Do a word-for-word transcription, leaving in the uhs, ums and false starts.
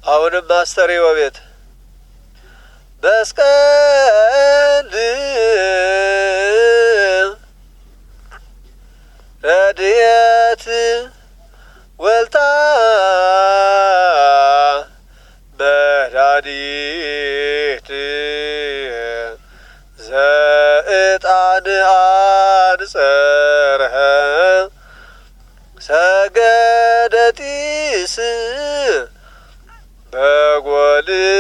አሁንም ማስተሬው ቤት በስቀል ረድኤት ወልታ መድኃኒት ዘእጣን አንጸርሐ ሰገደ ጢስ በጎል